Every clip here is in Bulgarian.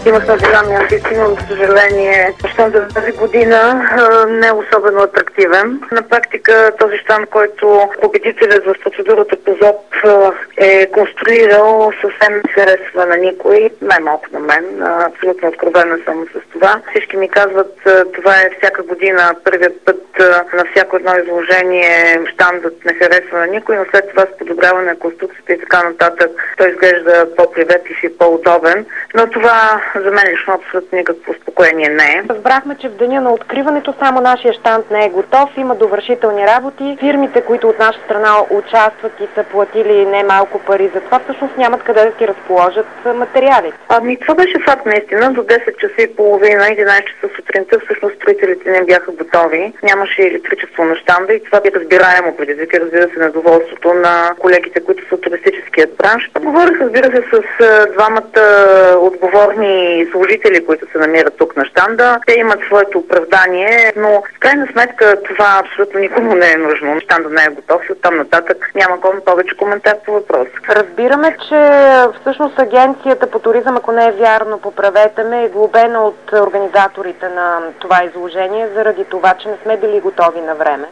Имахме големи амбиции, но за съжаление щанд за тази година не е особено атрактивен. На практика този щанд, който победителят в процедурата по ЗОП е конструирал, съвсем не харесва на никой, най-малко на мен. Абсолютно откровена съм с това. Всички ми казват, това е всяка година първият път на всяко едно изложение щандът не харесва на никой, но след това с подобряване на конструкцията и така нататък той изглежда по-приветлив и по-удобен. Но това за мен лично абсолютно никакво успокоение не е. Разбрахме, че в деня на откриването само нашия щанд не е готов, има довършителни работи. Фирмите, които от наша страна участват и са платили немалко пари за това, всъщност нямат къде да си разположат материали. Това беше факт наистина. До 10 часа и половина, 11 часа сутринта, всъщност строителите не бяха готови. Нямаше електричество на щанда и това би разбираемо предизвика, разбира се, недоволството на колегите, които са от туристическият бранш. Говорих, разбира се, с двамата отговорни служители, които се намират тук на щанда. Те имат своето оправдание, но в крайна сметка това абсолютно никому не е нужно. Щанда не е готов и оттам нататък няма повече коментар по въпроса. Разбираме, че всъщност агенцията по туризъм, ако не е вярно, поправете ме, е глобена от организаторите на това изложение заради това, че не сме били готови на време.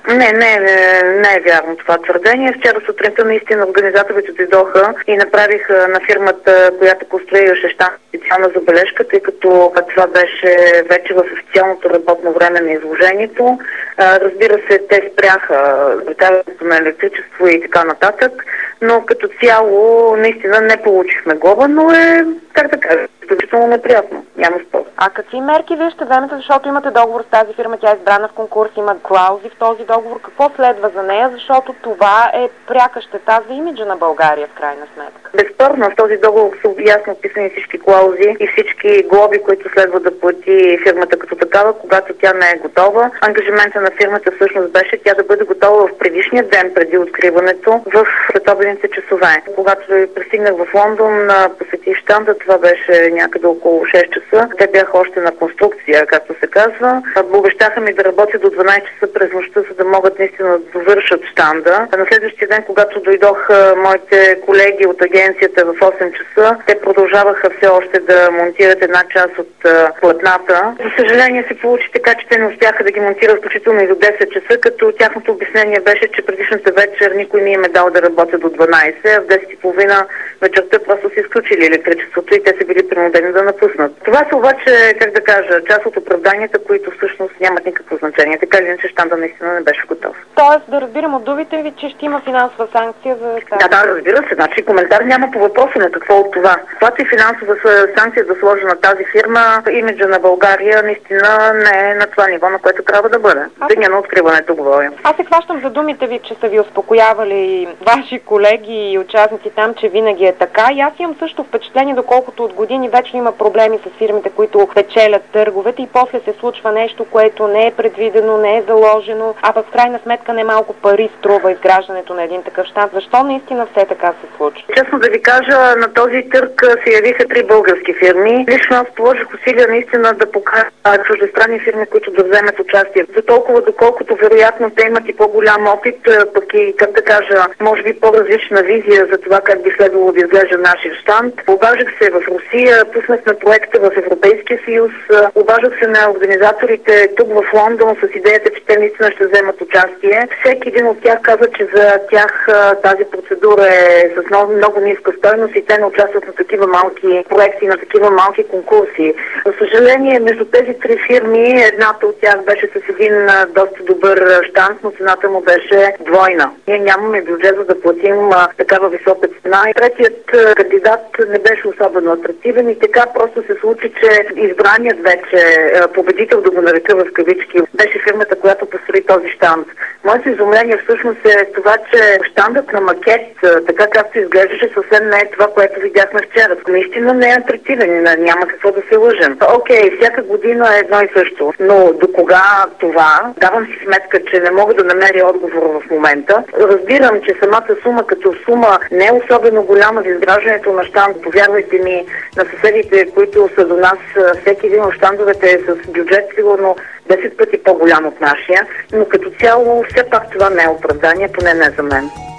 Не е вярно това твърдение. Вчера сутринта наистина организаторите дойдоха и направиха на фирмата, която конструираше щанд, специална забележка, тъй като това беше вече в официалното работно време на изложението. Разбира се, те спряха притягането на електричество и така нататък, но като цяло наистина не получихме глоба, но е, как да кажа, изключително неприятно. Няма спор. А какви мерки вие ще вземете, защото имате договор с тази фирма, тя е избрана в конкурс, има клаузи в този договор. Какво следва за нея, защото това е пряка щета за имиджа на България в крайна сметка? Безспорно, в този договор са ясно описани всички клаузи и всички глоби, които следва да плати фирмата като такава, когато тя не е готова. Ангажимента на фирмата всъщност беше тя да бъде готова в предишния ден преди откриването в световните часове. Когато пристигнах в Лондон, посетих щанда, това беше някъде около 6 часа. Те бяха още на конструкция, както се казва. Обещаха ми да работя до 12 часа през нощта, за да могат наистина да довършат щанда. На следващия ден, когато дойдох моите колеги от агенцията в 8 часа, те продължаваха все още да монтират една част от платната. За съжаление се получи така, че те не успяха да ги монтират включително и до 10 часа, като тяхното обяснение беше, че предишната вечер никой не им е дал да работя до 12, а в 10:30 вечерта просто са изключили електричеството и те са били принудени да напуснат. Това са обаче, как да кажа, част от оправданията, които всъщност нямат никакво значение. Така или иначе щанда наистина не беше готов. Тоест да разбирам от думите ви, че ще има финансова санкция за това? Да, разбира се. Значи коментар няма по въпроса на какво от това. Каквато и финансова санкция да сложи на тази фирма, имиджа на България наистина не е на това ниво, на което трябва да бъде. Деня на откриването говорим. Аз се хващам за думите ви, че са ви успокоявали ваши колеги и участници там, че винаги е така. И аз имам също впечатление, доколкото от години вече има проблеми с фирмите, които печелят търговете и после се случва нещо, което не е предвидено, не е заложено, а пък в крайна сметка не малко пари струва изграждането на един такъв щанд. Защо наистина все така се случва? Честно да ви кажа, на този търг се явиха 3 български фирми. Лично аз положих усилия наистина да покажа чуждестранни фирми, които да вземат участие. За толкова, доколкото вероятно те имат и по-голям опит, пък и, как да кажа, може би по-различна визия за това как би следвало да изглежда нашия щанд. Обаждах се в Русия, пуснахме проекта в Европейския съюз, обаждах се на организаторите тук в Лондон с идеята, че те наистина ще вземат участие. Всеки един от тях каза, че за тях тази процедура е с много ниска стойност и те не участват на такива малки проекти, на такива малки конкурси. За съжаление, между тези 3 фирми, едната от тях беше с един доста добър щанд, но цената му беше двойна. Ние нямаме бюджет за да платим такава висока цена. И третият кандидат не беше особено атрактивен и така просто се случи, че избраният вече победител, да го нарека в кавички, беше фирмата, която построи този щанд. Моето изумление всъщност е това, че щандът на макет, така както изглеждаше, съвсем не е това, което видяхме вчера. Наистина не е атрактивен, няма какво да се лъжем. Окей, всяка година е едно и също, но до кога това? Давам си сметка, че не мога да намеря отговор в момента. Разбирам, че самата сума като сума не е особено голяма за изграждането на щанд. Повярвайте ми, на съседите, които са до нас, всеки един от щандовете е с бюджет сигурно 10 пъти по-голям от нашия, но като цяло все пак това не е оправдание, поне не за мен.